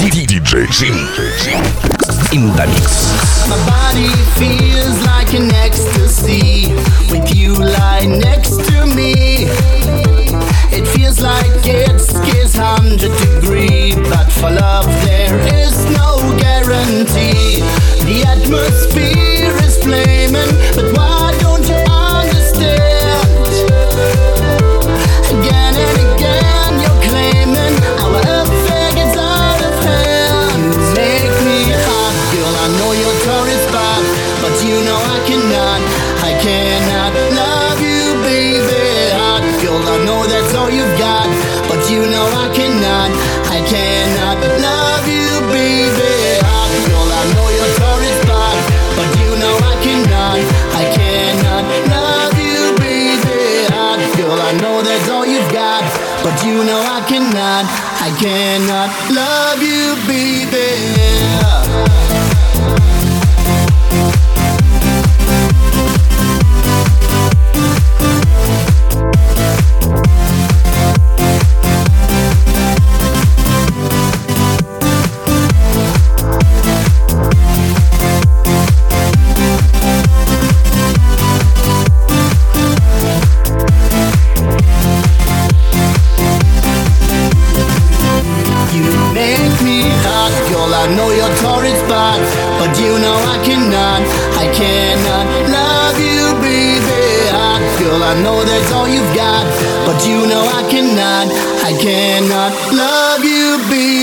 DJ Jimmy in the mix. My body feels like an ecstasy with you lying next to me. It feels like it's 100 degrees, but for love there is no guarantee. The atmosphere is flaming, but why don't you understand? Again and again you're claiming our affair gets out of hand. Make me hot, girl, I know you're tourist spot, but you know I cannot love you, baby. Hot girl, I know that's all you've got, but you know I cannot love you, baby. Hot girl, I know you're tourist spot, but you know I cannot love you, baby. Hot girl, I know that's all you've got, but you know I cannot love you, baby. I know you're torrid spot, but you know I cannot love you, baby. Hot girl, I know that's all you've got, but you know I cannot love you, baby.